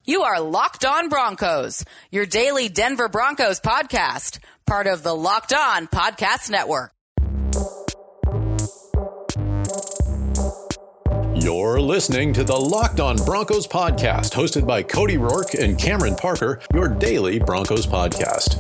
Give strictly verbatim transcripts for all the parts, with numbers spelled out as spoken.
You are Locked On Broncos, your daily Denver Broncos podcast, part of the Locked On Podcast Network. You're listening to the Locked On Broncos podcast, hosted by Cody Rourke and Cameron Parker, your daily Broncos podcast.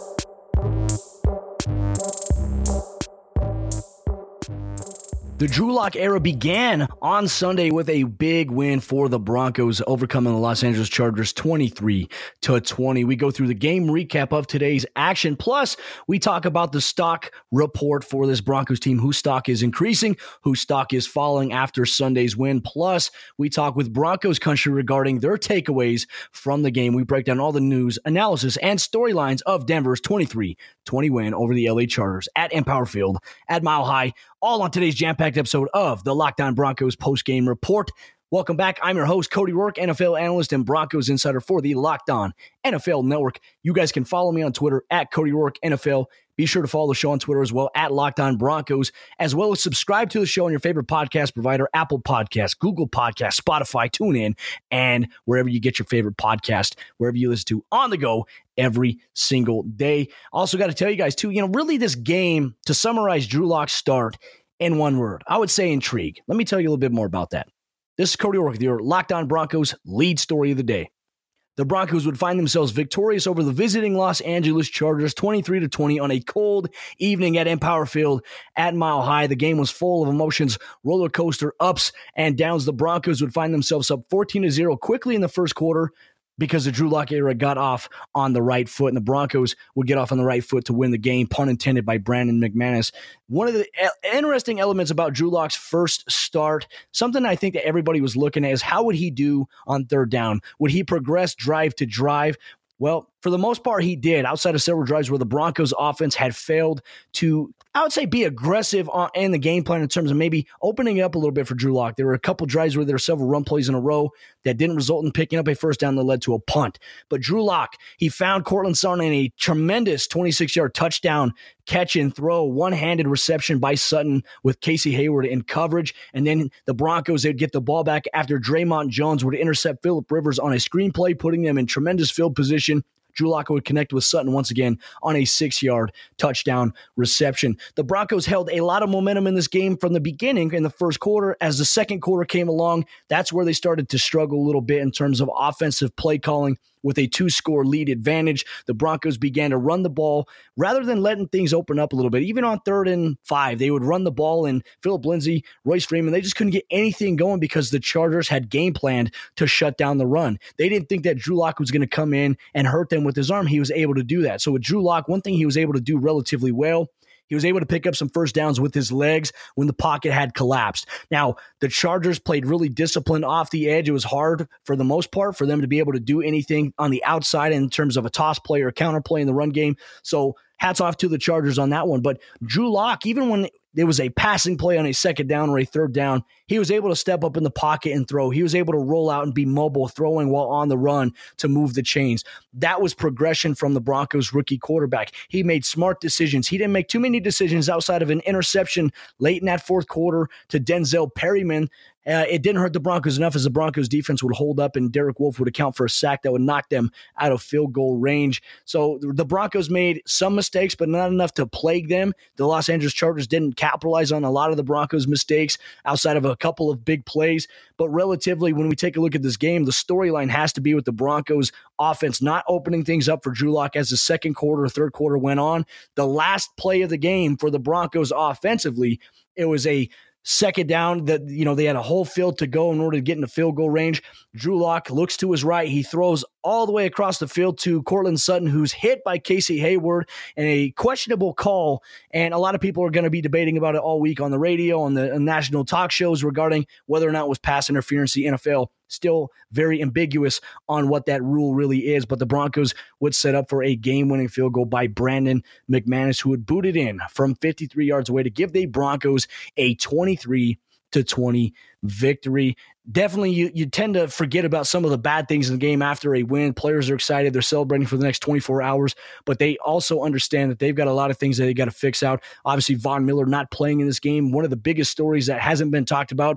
The Drew Lock era began on Sunday with a big win for the Broncos, overcoming the Los Angeles Chargers twenty-three to twenty. We go through the game recap of today's action. Plus, we talk about the stock report for this Broncos team, whose stock is increasing, whose stock is falling after Sunday's win. Plus, we talk with Broncos country regarding their takeaways from the game. We break down all the news, analysis, and storylines of Denver's twenty-three twenty win over the L A Chargers at Empower Field at Mile High, all on today's jam-packed episode of the Locked On Broncos post-game report. Welcome back. I'm your host, Cody Rourke, N F L analyst and Broncos insider for the Locked On N F L Network. You guys can follow me on Twitter at Cody Rourke N F L. Be sure to follow the show on Twitter as well at Locked On Broncos, as well as subscribe to the show on your favorite podcast provider, Apple Podcasts, Google Podcasts, Spotify, TuneIn, and wherever you get your favorite podcast, wherever you listen to on the go every single day. Also got to tell you guys too, you know, really this game, to summarize Drew Lock's start in one word, I would say intrigue. Let me tell you a little bit more about that. This is Cody Rourke with your Locked On Broncos lead story of the day. The Broncos would find themselves victorious over the visiting Los Angeles Chargers twenty-three to twenty on a cold evening at Empower Field at Mile High. The game was full of emotions, roller coaster ups and downs. The Broncos would find themselves up fourteen to zero quickly in the first quarter, because the Drew Lock era got off on the right foot, and the Broncos would get off on the right foot to win the game, pun intended by Brandon McManus. One of the interesting elements about Drew Lock's first start, something I think that everybody was looking at, is how would he do on third down? Would he progress drive to drive? Well, for the most part, he did, outside of several drives where the Broncos offense had failed to, I would say, be aggressive on, in the game plan in terms of maybe opening it up a little bit for Drew Lock. There were a couple drives where there were several run plays in a row that didn't result in picking up a first down that led to a punt. But Drew Lock, he found Courtland Sutton in a tremendous twenty-six-yard touchdown catch and throw, one-handed reception by Sutton with Casey Hayward in coverage. And then the Broncos, they'd get the ball back after Draymond Jones would intercept Phillip Rivers on a screenplay, putting them in tremendous field position. Drew Lock would connect with Sutton once again on a six-yard touchdown reception. The Broncos held a lot of momentum in this game from the beginning in the first quarter. As the second quarter came along, that's where they started to struggle a little bit in terms of offensive play calling. With a two-score lead advantage, the Broncos began to run the ball rather than letting things open up a little bit. Even on third and five, they would run the ball, and Philip Lindsay, Royce Freeman, they just couldn't get anything going because the Chargers had game planned to shut down the run. They didn't think that Drew Lock was going to come in and hurt them with his arm. He was able to do that. So with Drew Lock, one thing he was able to do relatively well, he was able to pick up some first downs with his legs when the pocket had collapsed. Now, the Chargers played really disciplined off the edge. It was hard, for the most part, for them to be able to do anything on the outside in terms of a toss play or a counter play in the run game. So hats off to the Chargers on that one. But Drew Lock, even when there was a passing play on a second down or a third down, he was able to step up in the pocket and throw. He was able to roll out and be mobile, throwing while on the run to move the chains. That was progression from the Broncos rookie quarterback. He made smart decisions. He didn't make too many decisions outside of an interception late in that fourth quarter to Denzel Perryman. Uh, it didn't hurt the Broncos enough, as the Broncos defense would hold up and Derek Wolfe would account for a sack that would knock them out of field goal range. So the Broncos made some mistakes, but not enough to plague them. The Los Angeles Chargers didn't capitalize on a lot of the Broncos' mistakes outside of a couple of big plays. But relatively, when we take a look at this game, the storyline has to be with the Broncos offense not opening things up for Drew Lock as the second quarter, third quarter went on. The last play of the game for the Broncos offensively, it was a second down that, you know, they had a whole field to go in order to get into field goal range. Drew Lock looks to his right. He throws all the way across the field to Courtland Sutton, who's hit by Casey Hayward in a questionable call. And a lot of people are going to be debating about it all week on the radio, on the on national talk shows regarding whether or not it was pass interference. The N F L still very ambiguous on what that rule really is, but the Broncos would set up for a game-winning field goal by Brandon McManus, who would boot it in from fifty-three yards away to give the Broncos a twenty-three to twenty victory. Definitely, you, you tend to forget about some of the bad things in the game after a win. Players are excited. They're celebrating for the next twenty-four hours, but they also understand that they've got a lot of things that they got to fix out. Obviously, Von Miller not playing in this game. One of the biggest stories that hasn't been talked about,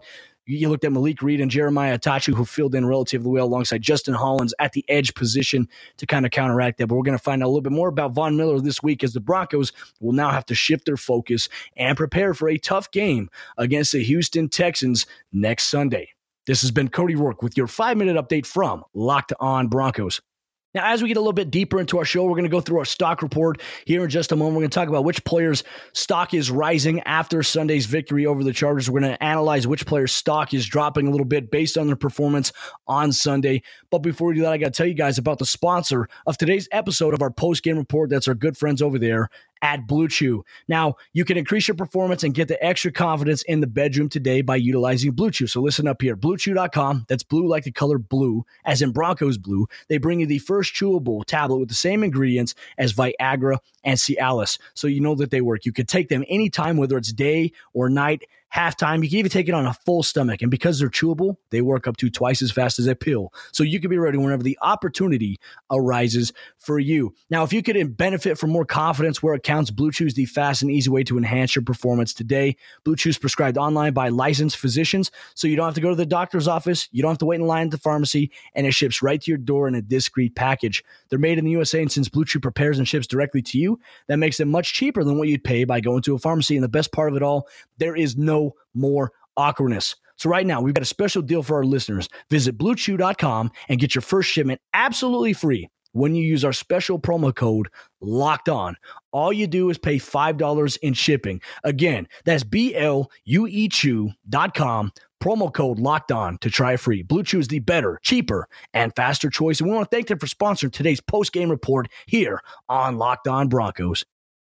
You looked at Malik Reed and Jeremiah Atachu, who filled in relatively well alongside Justin Hollins at the edge position to kind of counteract that. But we're going to find out a little bit more about Von Miller this week, as the Broncos will now have to shift their focus and prepare for a tough game against the Houston Texans next Sunday. This has been Cody Rourke with your five-minute update from Locked On Broncos. Now, as we get a little bit deeper into our show, we're going to go through our stock report here in just a moment. We're going to talk about which players' stock is rising after Sunday's victory over the Chargers. We're going to analyze which players' stock is dropping a little bit based on their performance on Sunday. But before we do that, I got to tell you guys about the sponsor of today's episode of our post-game report. That's our good friends over there at Blue Chew. Now, you can increase your performance and get the extra confidence in the bedroom today by utilizing Blue Chew. So listen up here, blue chew dot com. That's blue like the color blue, as in Broncos blue. They bring you the first chewable tablet with the same ingredients as Viagra and Cialis, so you know that they work. You could take them anytime, whether it's day or night, halftime. You can even take it on a full stomach. And because they're chewable, they work up to twice as fast as a pill. So you can be ready whenever the opportunity arises for you. Now, if you could benefit from more confidence where it counts, Blue Chew is the fast and easy way to enhance your performance today. Blue Chew is prescribed online by licensed physicians, so you don't have to go to the doctor's office. You don't have to wait in line at the pharmacy, and it ships right to your door in a discreet package. They're made in the U S A, and since Blue Chew prepares and ships directly to you, that makes them much cheaper than what you'd pay by going to a pharmacy. And the best part of it all, there is no more awkwardness. So right now, we've got a special deal for our listeners. Visit blue chew dot com and get your first shipment absolutely free when you use our special promo code Locked On. All you do is pay five dollars in shipping. Again, that's B L U E chew dot com, promo code Locked On to try it free. Blue Chew is the better, cheaper, and faster choice. And we want to thank them for sponsoring today's post-game report here on Locked On Broncos.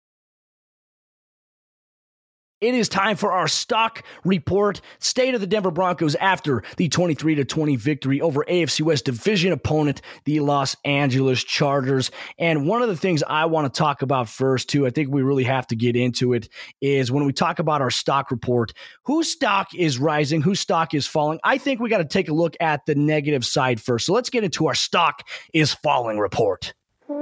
It is time for our stock report. State of the Denver Broncos after the twenty-three to twenty victory over A F C West division opponent, the Los Angeles Chargers. And one of the things I want to talk about first, too, I think we really have to get into it, is when we talk about our stock report, whose stock is rising, whose stock is falling. I think we got to take a look at the negative side first. So let's get into our stock is falling report.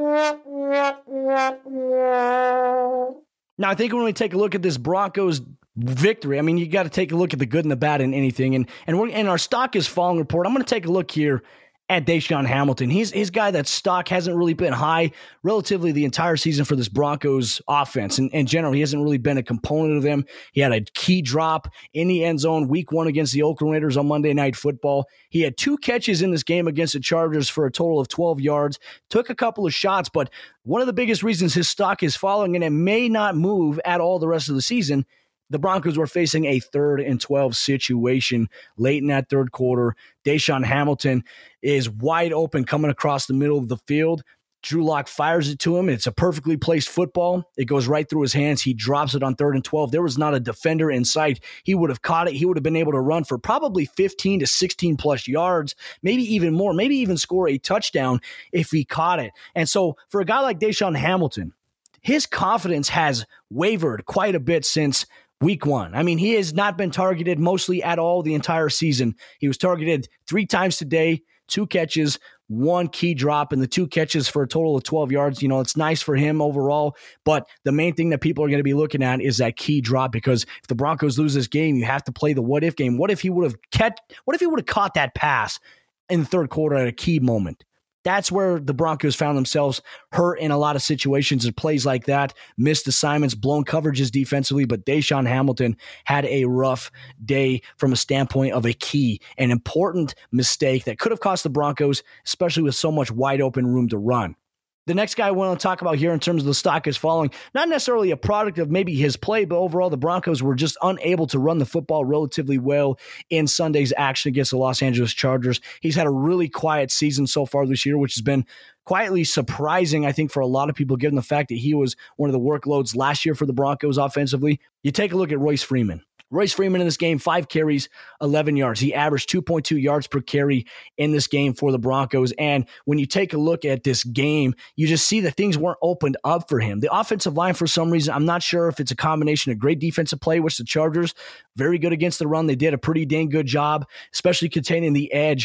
Now, I think when we take a look at this Broncos victory, I mean, you got to take a look at the good and the bad in anything. And and we're and our stock is falling report. I'm going to take a look here at DaeSean Hamilton. He's his guy that stock hasn't really been high relatively the entire season for this Broncos offense. And in general, he hasn't really been a component of them. He had a key drop in the end zone week one against the Oakland Raiders on Monday Night Football. He had two catches in this game against the Chargers for a total of twelve yards, took a couple of shots, but one of the biggest reasons his stock is falling, and it may not move at all the rest of the season, the Broncos were facing a third and twelve situation late in that third quarter. DaeSean Hamilton is wide open coming across the middle of the field. Drew Lock fires it to him. It's a perfectly placed football. It goes right through his hands. He drops it on third and twelve. There was not a defender in sight. He would have caught it. He would have been able to run for probably fifteen to sixteen plus yards, maybe even more, maybe even score a touchdown if he caught it. And so for a guy like DaeSean Hamilton, his confidence has wavered quite a bit since week one. I mean, he has not been targeted mostly at all the entire season. He was targeted three times today, two catches, one key drop, and the two catches for a total of twelve yards. You know, it's nice for him overall, but the main thing that people are going to be looking at is that key drop, because if the Broncos lose this game, you have to play the what if game. What if he would have kept, what if he would have caught that pass in the third quarter at a key moment? That's where the Broncos found themselves hurt in a lot of situations and plays like that. Missed assignments, blown coverages defensively, but DaeSean Hamilton had a rough day from a standpoint of a key, an important mistake that could have cost the Broncos, especially with so much wide open room to run. The next guy I want to talk about here in terms of the stock is falling, not necessarily a product of maybe his play, but overall the Broncos were just unable to run the football relatively well in Sunday's action against the Los Angeles Chargers. He's had a really quiet season so far this year, which has been quietly surprising, I think, for a lot of people, given the fact that he was one of the workloads last year for the Broncos offensively. You take a look at Royce Freeman. Royce Freeman in this game, five carries, eleven yards. He averaged two point two yards per carry in this game for the Broncos. And when you take a look at this game, you just see that things weren't opened up for him. The offensive line, for some reason, I'm not sure if it's a combination of great defensive play, which the Chargers, very good against the run. They did a pretty dang good job, especially containing the edge.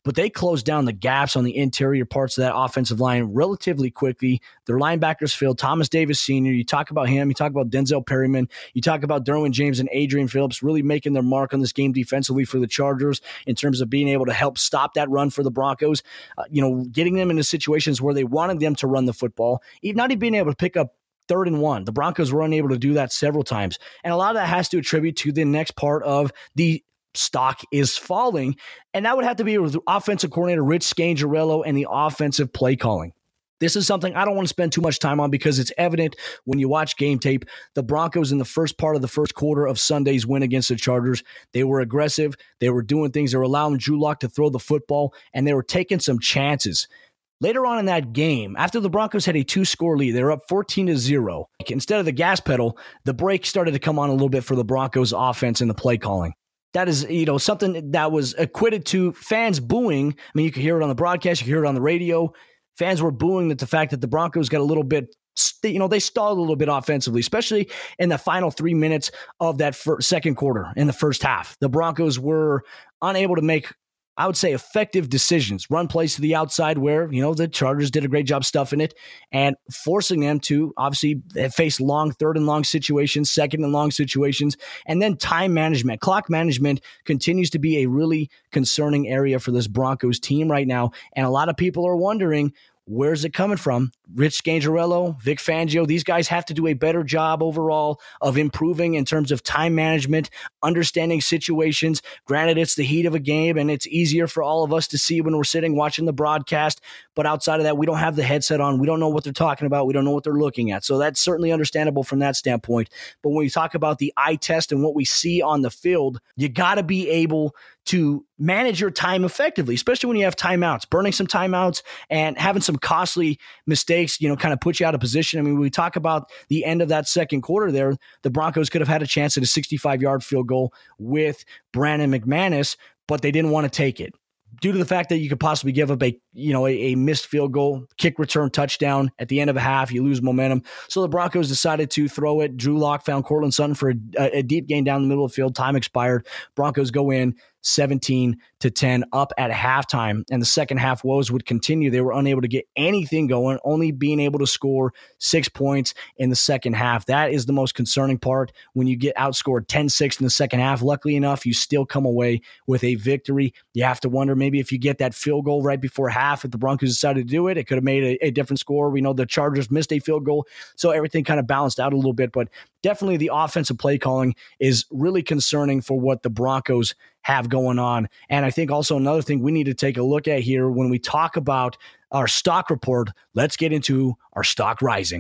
but they closed down the gaps on the interior parts of that offensive line relatively quickly. Their linebackers filled. Thomas Davis Senior, you talk about him, you talk about Denzel Perryman, you talk about Derwin James and Adrian Phillips really making their mark on this game defensively for the Chargers in terms of being able to help stop that run for the Broncos, uh, you know, getting them into situations where they wanted them to run the football, even not even being able to pick up third and one. The Broncos were unable to do that several times. And a lot of that has to attribute to the next part of the stock is falling. And that would have to be with offensive coordinator Rich Scangarello and the offensive play calling. This is something I don't want to spend too much time on because it's evident when you watch game tape. The Broncos in the first part of the first quarter of Sunday's win against the Chargers, they were aggressive. They were doing things. They were allowing Drew Lock to throw the football, and they were taking some chances. Later on in that game, after the Broncos had a two-score lead, they were up fourteen to zero. Instead of the gas pedal, the brake started to come on a little bit for the Broncos offense in the play calling. That is, you know, something that was acquitted to fans booing. I mean, you could hear it on the broadcast, you could hear it on the radio. Fans were booing at the fact that the Broncos got a little bit, you know, they stalled a little bit offensively, especially in the final three minutes of that first, second quarter in the first half. The Broncos were unable to make, I would say, effective decisions, run plays to the outside where, you know, the Chargers did a great job stuffing it and forcing them to obviously face long third and long situations, second and long situations, and then time management. Clock management continues to be a really concerning area for this Broncos team right now. And a lot of people are wondering, where's it coming from? Rich Scangarello, Vic Fangio, these guys have to do a better job overall of improving in terms of time management, understanding situations. Granted, it's the heat of a game, and it's easier for all of us to see when we're sitting watching the broadcast. But outside of that, we don't have the headset on. We don't know what they're talking about. We don't know what they're looking at. So that's certainly understandable from that standpoint. But when we talk about the eye test and what we see on the field, you got to be able to manage your time effectively, especially when you have timeouts. Burning some timeouts and having some costly mistakes, you know, kind of put you out of position. I mean, when we talk about the end of that second quarter there, the Broncos could have had a chance at a sixty-five-yard field goal with Brandon McManus, but they didn't want to take it due to the fact that you could possibly give up a, you know, a, a missed field goal, kick return touchdown at the end of a half. You lose momentum. So the Broncos decided to throw it. Drew Lock found Cortland Sutton for a, a deep gain down the middle of the field. Time expired. Broncos go in seventeen to ten up at halftime, and the second half woes would continue. They were unable to get anything going, only being able to score six points in the second half. That is the most concerning part when you get outscored ten six in the second half. Luckily enough, you still come away with a victory. You have to wonder maybe if you get that field goal right before half, if the Broncos decided to do it, it could have made a, a different score. We know the Chargers missed a field goal, so everything kind of balanced out a little bit, but definitely the offensive play calling is really concerning for what the Broncos have going on. And I think also another thing we need to take a look at here when we talk about our stock report, let's get into our stock rising.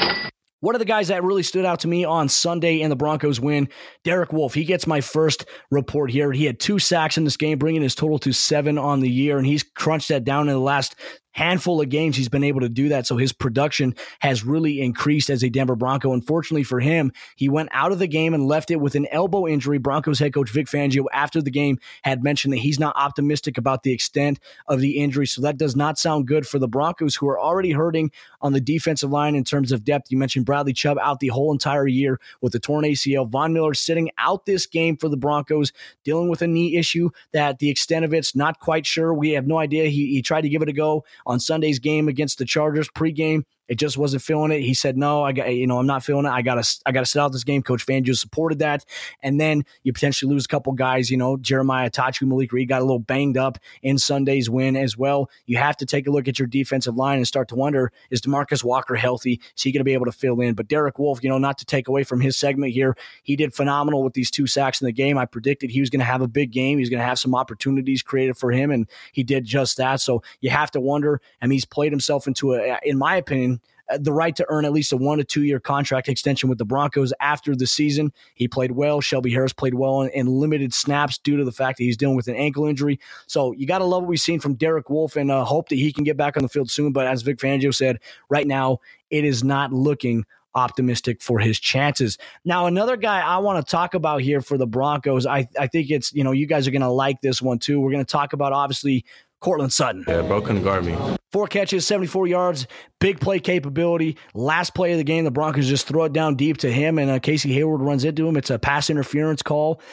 One of the guys that really stood out to me on Sunday in the Broncos win, Derek Wolfe. He gets my first report here. He had two sacks in this game, bringing his total to seven on the year, and he's crunched that down in the last handful of games. He's been able to do that, so his production has really increased as a Denver Bronco. Unfortunately for him, he went out of the game and left it with an elbow injury. Broncos head coach Vic Fangio, after the game, had mentioned that he's not optimistic about the extent of the injury, so that does not sound good for the Broncos, who are already hurting on the defensive line in terms of depth. You mentioned Bradley Chubb out the whole entire year with a torn A C L. Von Miller sitting out this game for the Broncos, dealing with a knee issue that the extent of it's not quite sure. We have no idea. He, he tried to give it a go on Sunday's game against the Chargers pregame. It just wasn't feeling it. He said, no, I got, you know, I'm not feeling it. I got to, I got to sit out this game. Coach Fangio supported that. And then you potentially lose a couple guys, you know, Jeremiah Tachu, Malik Reed got a little banged up in Sunday's win as well. You have to take a look at your defensive line and start to wonder, is DeMarcus Walker healthy? Is he going to be able to fill in? But Derek Wolfe, you know, not to take away from his segment here, he did phenomenal with these two sacks in the game. I predicted he was going to have a big game. He's going to have some opportunities created for him, and he did just that. So you have to wonder, and he's played himself into a, in my opinion, the right to earn at least a one to two year contract extension with the Broncos after the season. He played well. Shelby Harris played well in, in limited snaps due to the fact that he's dealing with an ankle injury. So you got to love what we've seen from Derek Wolfe and uh, hope that he can get back on the field soon. But as Vic Fangio said, right now it is not looking optimistic for his chances. Now, another guy I want to talk about here for the Broncos, I, I think it's, you know, you guys are going to like this one too. We're going to talk about, obviously, Cortland Sutton. Yeah, bro couldn't guard me. Four catches, seventy-four yards, big play capability. Last play of the game, the Broncos just throw it down deep to him, and uh, Casey Hayward runs into him. It's a pass interference call.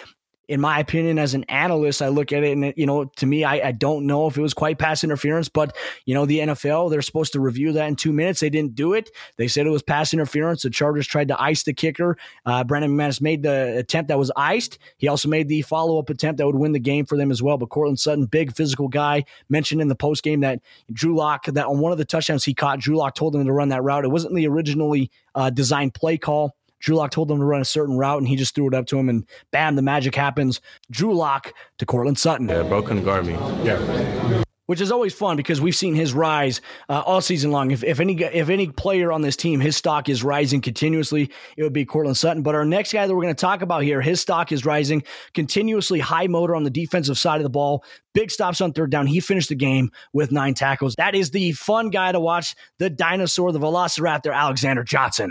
in my opinion, as an analyst, I look at it and, you know, to me, I, I don't know if it was quite pass interference, but, you know, the N F L, they're supposed to review that in two minutes. They didn't do it. They said it was pass interference. The Chargers tried to ice the kicker. Uh, Brandon McManus made the attempt that was iced. He also made the follow-up attempt that would win the game for them as well. But Courtland Sutton, big physical guy, mentioned in the postgame that Drew Lock, that on one of the touchdowns he caught, Drew Lock told him to run that route. It wasn't the originally uh, designed play call. Drew Lock told him to run a certain route, and he just threw it up to him, and bam, the magic happens. Drew Lock to Courtland Sutton. Yeah, bro couldn't guard me. Yeah. Which is always fun because we've seen his rise uh, all season long. If, if any if any player on this team, his stock is rising continuously, it would be Courtland Sutton. But our next guy that we're going to talk about here, his stock is rising continuously, high motor on the defensive side of the ball. Big stops on third down. He finished the game with nine tackles. That is the fun guy to watch, the dinosaur, the velociraptor, Alexander Johnson.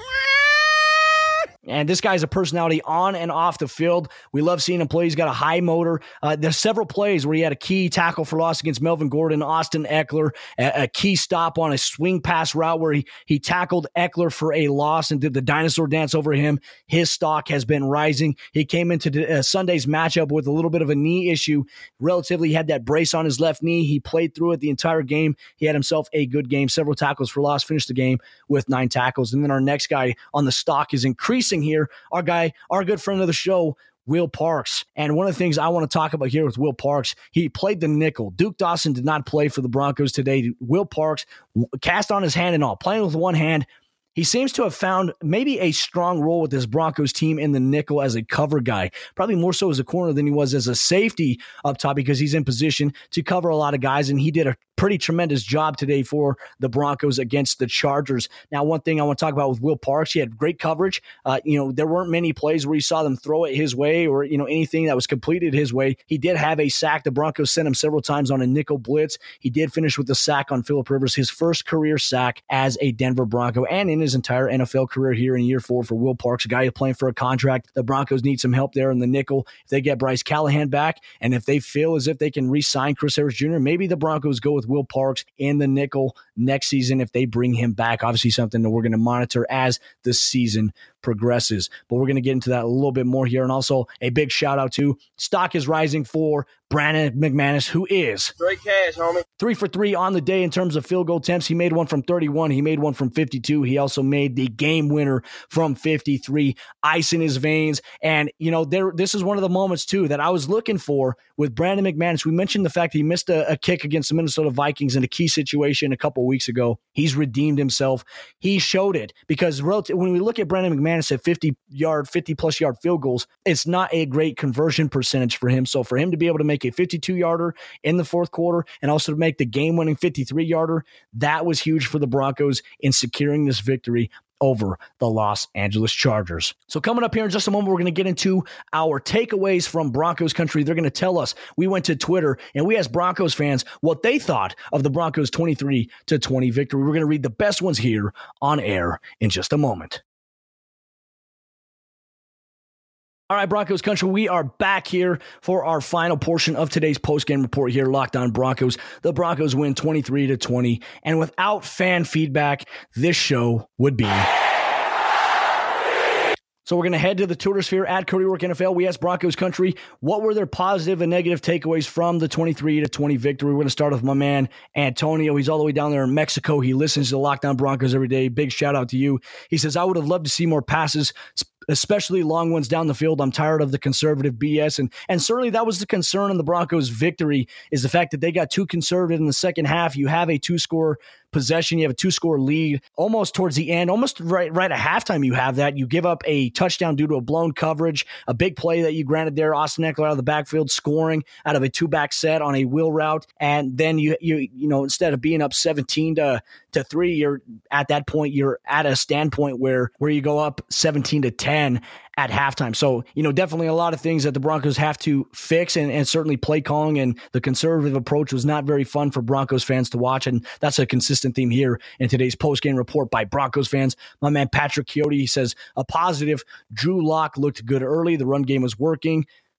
And this guy's a personality on and off the field. We love seeing him play. He's got a high motor. Uh, there's several plays where he had a key tackle for loss against Melvin Gordon, Austin Eckler, a, a key stop on a swing pass route where he, he tackled Eckler for a loss and did the dinosaur dance over him. His stock has been rising. He came into the, uh, Sunday's matchup with a little bit of a knee issue. Relatively, he had that brace on his left knee. He played through it the entire game. He had himself a good game, several tackles for loss, finished the game with nine tackles. And then our next guy on the stock is increasing here, our guy, our good friend of the show, Will Parks. And one of the things I want to talk about here with Will Parks, he played the nickel. Duke Dawson did not play for the Broncos today. Will Parks cast on his hand and all, playing with one hand. He seems to have found maybe a strong role with this Broncos team in the nickel as a cover guy, probably more so as a corner than he was as a safety up top because he's in position to cover a lot of guys, and he did a pretty tremendous job today for the Broncos against the Chargers. Now, one thing I want to talk about with Will Parks, he had great coverage. Uh, you know, there weren't many plays where you saw them throw it his way or, you know, anything that was completed his way. He did have a sack. The Broncos sent him several times on a nickel blitz. He did finish with a sack on Phillip Rivers, his first career sack as a Denver Bronco, and in his entire N F L career here in year four for Will Parks, a guy playing for a contract. The Broncos need some help there in the nickel. If they get Bryce Callahan back, and if they feel as if they can re-sign Chris Harris Junior, maybe the Broncos go with Will Parks in the nickel next season if they bring him back. Obviously something that we're going to monitor as the season progresses. But we're going to get into that a little bit more here. And also a big shout out to stock is rising for Brandon McManus, who is Straight cash, homie. Three for three on the day in terms of field goal attempts. He made one from thirty-one. He made one from fifty-two. He also made the game winner from fifty-three. Ice in his veins. And, you know, there. this is one of the moments, too, that I was looking for with Brandon McManus. We mentioned the fact that he missed a, a kick against the Minnesota Vikings in a key situation a couple weeks ago. He's redeemed himself. He showed it because relative, when we look at Brandon McManus at fifty-yard, fifty-plus yard field goals, it's not a great conversion percentage for him. So for him to be able to make a fifty-two-yarder in the fourth quarter and also to make the game-winning fifty-three-yarder, that was huge for the Broncos in securing this victory over the Los Angeles Chargers. So coming up here in just a moment, we're going to get into our takeaways from Broncos country. They're going to tell us. We went to Twitter and we asked Broncos fans what they thought of the Broncos twenty-three to twenty victory. We're going to read the best ones here on air in just a moment. All right, Broncos country, we are back here for our final portion of today's postgame report here, Locked On Broncos. The Broncos win twenty-three to twenty, and without fan feedback, this show would be. So we're going to head to the Twitter sphere at Cody Rourke N F L. We asked Broncos country, what were their positive and negative takeaways from the twenty-three to twenty victory? We're going to start with my man, Antonio. He's all the way down there in Mexico. He listens to the Locked On Broncos every day. Big shout out to you. He says, I would have loved to see more passes, especially long ones down the field. I'm tired of the conservative B S. And, and certainly that was the concern in the Broncos' victory, is the fact that they got too conservative in the second half. You have a two-score possession. You have a two-score lead almost towards the end, almost right, right at halftime you have that. You give up a touchdown due to a blown coverage, a big play that you granted there, Austin Eckler out of the backfield scoring out of a two-back set on a wheel route. And then, you you you know, instead of being up seventeen to three, you're at that point, you're at a standpoint where, where you go up seventeen to ten at halftime. So, you know, definitely a lot of things that the Broncos have to fix, and, and certainly play calling and the conservative approach was not very fun for Broncos fans to watch. And that's a consistent theme here in today's post-game report by Broncos fans. My man, Patrick Chiotti, he says, a positive, Drew Lock looked good early. The run game was working.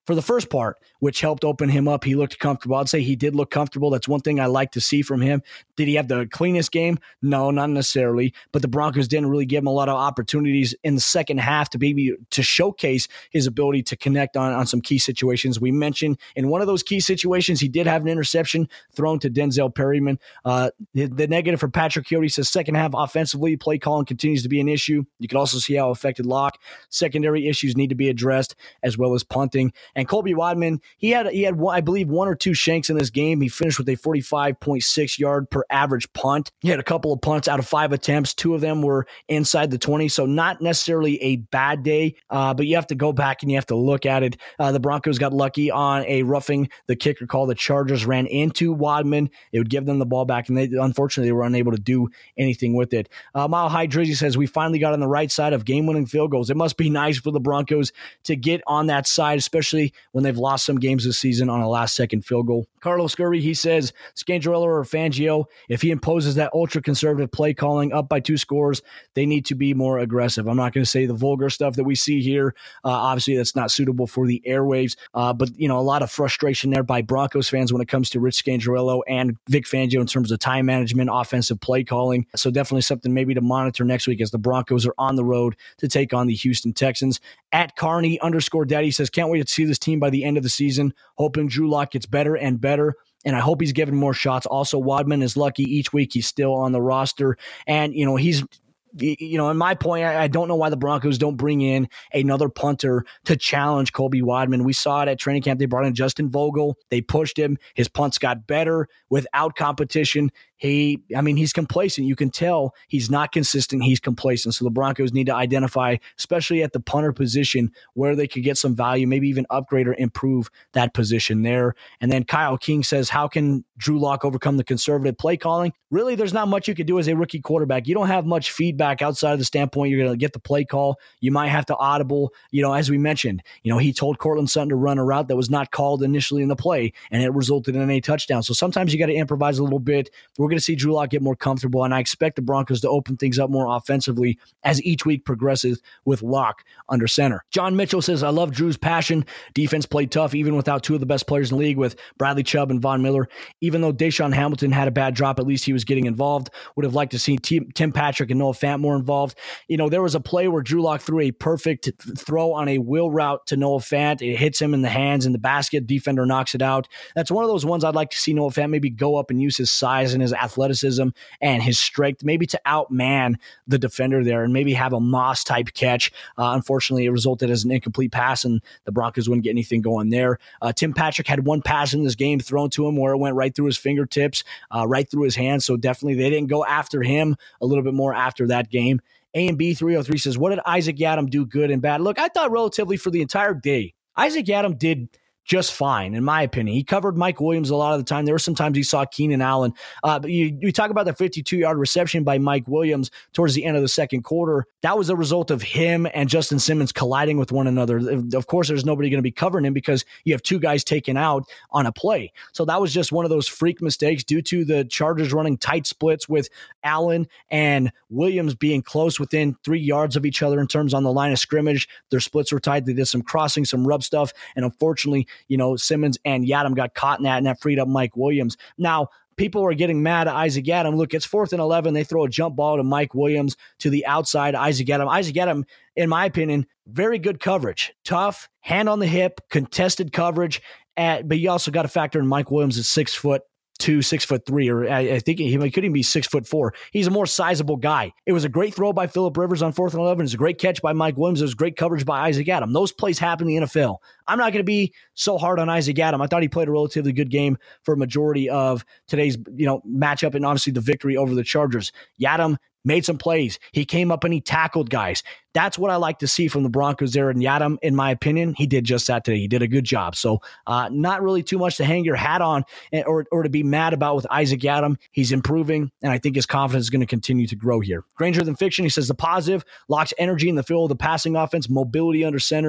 for the first part, which helped open him up. He looked comfortable. I'd say he did look comfortable. That's one thing I like to see from him. Did he have the cleanest game? No, not necessarily. But the Broncos didn't really give him a lot of opportunities in the second half to maybe to showcase his ability to connect on, on some key situations. We mentioned in one of those key situations, he did have an interception thrown to Denzel Perryman. Uh, the, the negative for Patrick Keough says second half offensively, play calling continues to be an issue. You can also see how it affected Locke. Secondary issues need to be addressed, as well as punting. And Colby Wadman, he had, he had one, I believe, one or two shanks in this game. He finished with a forty-five point six yard per average punt. He had a couple of punts out of five attempts. Two of them were inside the twenty, so not necessarily a bad day, uh, but you have to go back and you have to look at it. Uh, the Broncos got lucky on a roughing the kicker call. The Chargers ran into Wadman. It would give them the ball back, and they unfortunately they were unable to do anything with it. Uh, Mile High Drizzy says, we finally got on the right side of game-winning field goals. It must be nice for the Broncos to get on that side, especially when they've lost some games this season on a last-second field goal. Carlos Scurry, he says, Scandrello or Fangio, if he imposes that ultra-conservative play calling up by two scores, they need to be more aggressive. I'm not going to say the vulgar stuff that we see here. Uh, obviously, that's not suitable for the airwaves, uh, but you know, a lot of frustration there by Broncos fans when it comes to Rich Scandrello and Vic Fangio in terms of time management, offensive play calling. So definitely something maybe to monitor next week as the Broncos are on the road to take on the Houston Texans. At Carney underscore Daddy says, can't wait to see this team by the end of the season. Hoping Drew Lock gets better and better. And I hope he's given more shots. Also, Wadman is lucky each week he's still on the roster. And, you know, he's, you know, in my point, I don't know why the Broncos don't bring in another punter to challenge Colby Wadman. We saw it at training camp. They brought in Justin Vogel. They pushed him. His punts got better without competition. He, I mean, he's complacent. You can tell he's not consistent. He's complacent. So the Broncos need to identify, especially at the punter position, where they could get some value, maybe even upgrade or improve that position there. And then Kyle King says, how can Drew Lock overcome the conservative play calling? Really, there's not much you could do as a rookie quarterback. You don't have much feedback outside of the standpoint you're going to get the play call. You might have to audible. You know, as we mentioned, you know, he told Cortland Sutton to run a route that was not called initially in the play, and it resulted in a touchdown. So sometimes you got to improvise a little bit. We're going to see Drew Lock get more comfortable, and I expect the Broncos to open things up more offensively as each week progresses with Lock under center. John Mitchell says, I love Drew's passion. Defense played tough even without two of the best players in the league with Bradley Chubb and Von Miller. Even though Deshaun Hamilton had a bad drop, at least he was getting involved. Would have liked to see Tim, Tim Patrick and Noah Fant more involved. You know, there was a play where Drew Lock threw a perfect throw on a wheel route to Noah Fant. It hits him in the hands in the basket. Defender knocks it out. That's one of those ones I'd like to see Noah Fant maybe go up and use his size and his athleticism and his strength, maybe to outman the defender there and maybe have a Moss type catch. Uh, unfortunately, it resulted as an incomplete pass, and the Broncos wouldn't get anything going there. Uh, Tim Patrick had one pass in this game thrown to him where it went right through his fingertips, uh, right through his hands. So definitely they didn't go after him a little bit more after that game. A and B three oh three says, what did Isaac Yiadom do good and bad? Look, I thought relatively for the entire day, Isaac Yiadom did just fine, in my opinion. He covered Mike Williams a lot of the time. There were some times he saw Keenan Allen. Uh, but you, you talk about the fifty-two-yard reception by Mike Williams towards the end of the second quarter. That was a result of him and Justin Simmons colliding with one another. Of course, there's nobody going to be covering him because you have two guys taken out on a play. So that was just one of those freak mistakes due to the Chargers running tight splits with Allen and Williams being close within three yards of each other in terms on the line of scrimmage. Their splits were tight. They did some crossing, some rub stuff, and unfortunately, you know, Simmons and Yiadom got caught in that, and that freed up Mike Williams. Now, people are getting mad at Isaac Yiadom. Look, it's fourth and eleven. They throw a jump ball to Mike Williams to the outside. Isaac Yiadom. Isaac Yiadom, in my opinion, very good coverage. Tough, hand on the hip, contested coverage. At, but you also got to factor in Mike Williams is six foot two, six foot three, or I, I think he could even be six foot four. He's a more sizable guy. It was a great throw by Phillip Rivers on fourth and eleven. It was a great catch by Mike Williams. It was great coverage by Isaac Yiadom. Those plays happen in the N F L. I'm not going to be so hard on Isaac Yiadom. I thought he played a relatively good game for a majority of today's, you know, matchup and obviously the victory over the Chargers. Yiadom made some plays. He came up and he tackled guys. That's what I like to see from the Broncos there. And Yiadom, in my opinion, he did just that today. He did a good job. So uh, not really too much to hang your hat on or, or to be mad about with Isaac Yiadom. He's improving, and I think his confidence is going to continue to grow here. Granger Than Fiction, he says, the positive, Lock's energy in the field of the passing offense, mobility under center,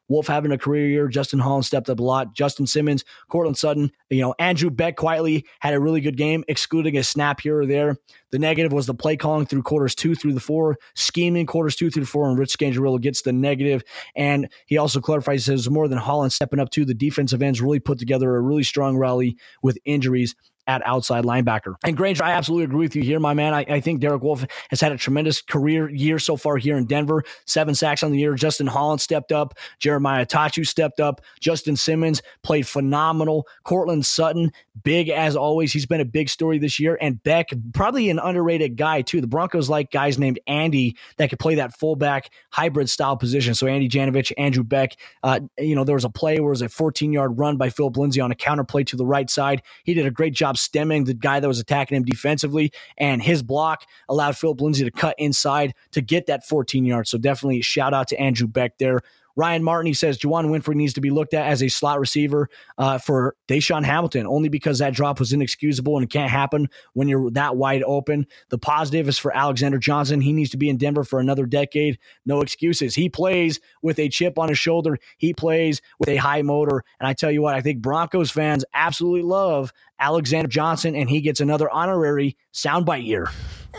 Wolf having a career year. Justin Holland stepped up a lot. Justin Simmons, Cortland Sutton, you know, Andrew Beck quietly had a really good game, excluding a snap here or there. The negative was the play calling through quarters two through the four, scheming quarters two through the four, and Rich Scangarello gets the negative. And he also clarifies, he says, more than Holland stepping up too. The defensive ends really put together a really strong rally with injuries at outside linebacker. And Granger, I absolutely agree with you here, my man. I, I think Derek Wolfe has had a tremendous career year so far here in Denver. Seven sacks on the year. Justin Holland stepped up. Jeremiah Tachu stepped up. Justin Simmons played phenomenal. Cortland Sutton, big as always. He's been a big story this year. And Beck, probably an underrated guy too. The Broncos like guys named Andy that could play that fullback hybrid style position. So Andy Janovich, Andrew Beck. Uh, you know, there was a play where it was a fourteen-yard run by Philip Lindsay on a counter play to the right side. He did a great job stemming the guy that was attacking him defensively, and his block allowed Philip Lindsay to cut inside to get that fourteen yards. So definitely shout out to Andrew Beck there. Ryan Martin, he says, Juwann Winfrey needs to be looked at as a slot receiver uh, for Deshaun Hamilton, only because that drop was inexcusable and it can't happen when you're that wide open. The positive is for Alexander Johnson. He needs to be in Denver for another decade. No excuses. He plays with a chip on his shoulder. He plays with a high motor. And I tell you what, I think Broncos fans absolutely love Alexander Johnson, and he gets another honorary soundbite here.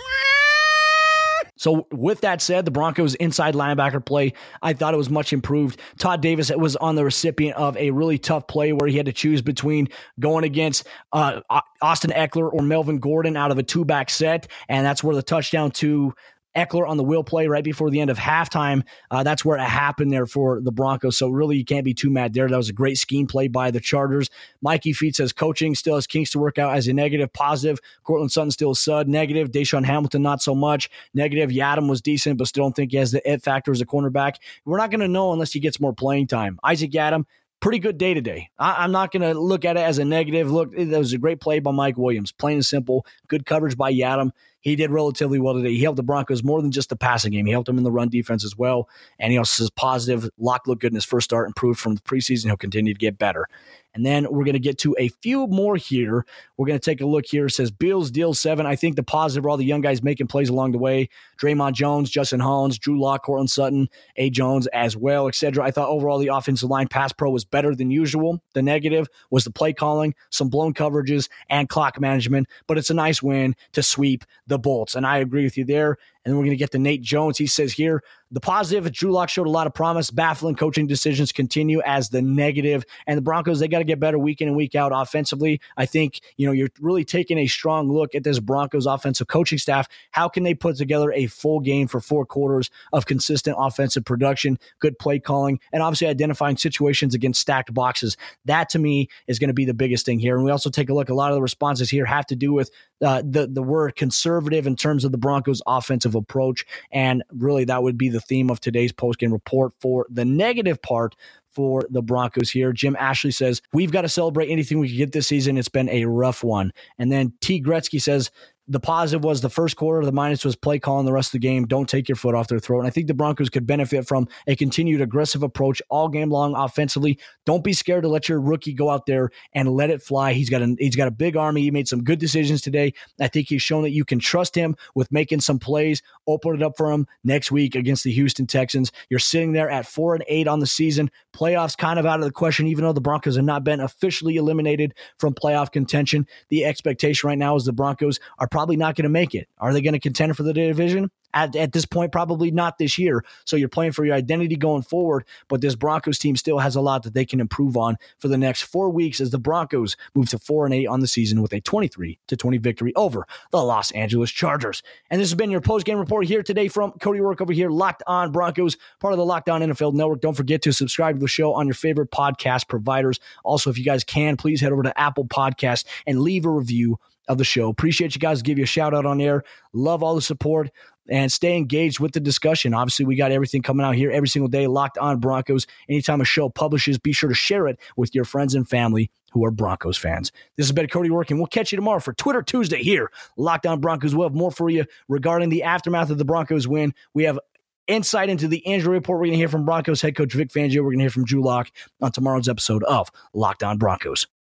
So with that said, the Broncos inside linebacker play, I thought it was much improved. Todd Davis was on the recipient of a really tough play where he had to choose between going against uh, Austin Eckler or Melvin Gordon out of a two-back set, and that's where the touchdown to Eckler on the wheel play right before the end of halftime. Uh, that's where it happened there for the Broncos. So really, you can't be too mad there. That was a great scheme play by the Chargers. Mikey Feet says coaching still has kinks to work out as a negative. Positive, Cortland Sutton still a sud. Negative, Deshaun Hamilton not so much. Negative, Yadam was decent, but still don't think he has the it factor as a cornerback. We're not going to know unless he gets more playing time. Isaac Yadam, pretty good day today. I, I'm not going to look at it as a negative. Look, that was a great play by Mike Williams. Plain and simple. Good coverage by Yadam. He did relatively well today. He helped the Broncos more than just the passing game. He helped them in the run defense as well. And he also says positive. Locke looked good in his first start, improved from the preseason. He'll continue to get better. And then we're going to get to a few more here. We're going to take a look here. It says Bills deal seven. I think the positive are all the young guys making plays along the way. Draymond Jones, Justin Hollins, Drew Lock, Cortland Sutton, A. Jones as well, et cetera. I thought overall the offensive line pass pro was better than usual. The negative was the play calling, some blown coverages, and clock management. But it's a nice win to sweep the Bolts. And I agree with you there. And then we're going to get to Nate Jones. He says here, the positive, Drew Lock showed a lot of promise. Baffling coaching decisions continue as the negative. And the Broncos, they got to get better week in and week out offensively. I think, you know, you're really taking a strong look at this Broncos offensive coaching staff. How can they put together a full game for four quarters of consistent offensive production, good play calling, and obviously identifying situations against stacked boxes? That, to me, is going to be the biggest thing here. And we also take a look, a lot of the responses here have to do with uh, the, the word conservative in terms of the Broncos offensive approach. And really, that would be the theme of today's postgame report for the negative part for the Broncos here. Jim Ashley says, we've got to celebrate anything we can get this season. It's been a rough one. And then T. Gretzky says, the positive was the first quarter. The minus was play calling the rest of the game. Don't take your foot off their throat. And I think the Broncos could benefit from a continued aggressive approach all game long offensively. Don't be scared to let your rookie go out there and let it fly. He's got a, he's got a big army. He made some good decisions today. I think he's shown that you can trust him with making some plays. Open it up for him next week against the Houston Texans. You're sitting there at four and eight on the season. Playoffs kind of out of the question, even though the Broncos have not been officially eliminated from playoff contention. The expectation right now is the Broncos are probably Probably not going to make it. Are they going to contend for the division? At, at this point, probably not this year. So you're playing for your identity going forward, but this Broncos team still has a lot that they can improve on for the next four weeks as the Broncos move to four and eight on the season with a twenty-three to twenty victory over the Los Angeles Chargers. And this has been your post-game report here today from Cody Rourke over here, Locked On Broncos, part of the Locked On N F L Network. Don't forget to subscribe to the show on your favorite podcast providers. Also, if you guys can, please head over to Apple Podcasts and leave a review of the show. Appreciate you guys. Give you a shout out on air. Love all the support and stay engaged with the discussion. Obviously, we got everything coming out here every single day. Locked On Broncos. Anytime a show publishes, be sure to share it with your friends and family who are Broncos fans. This has been Cody Rourke, and we'll catch you tomorrow for Twitter Tuesday here. Locked On Broncos. We'll have more for you regarding the aftermath of the Broncos win. We have insight into the injury report. We're going to hear from Broncos head coach Vic Fangio. We're going to hear from Drew Lock on tomorrow's episode of Locked On Broncos.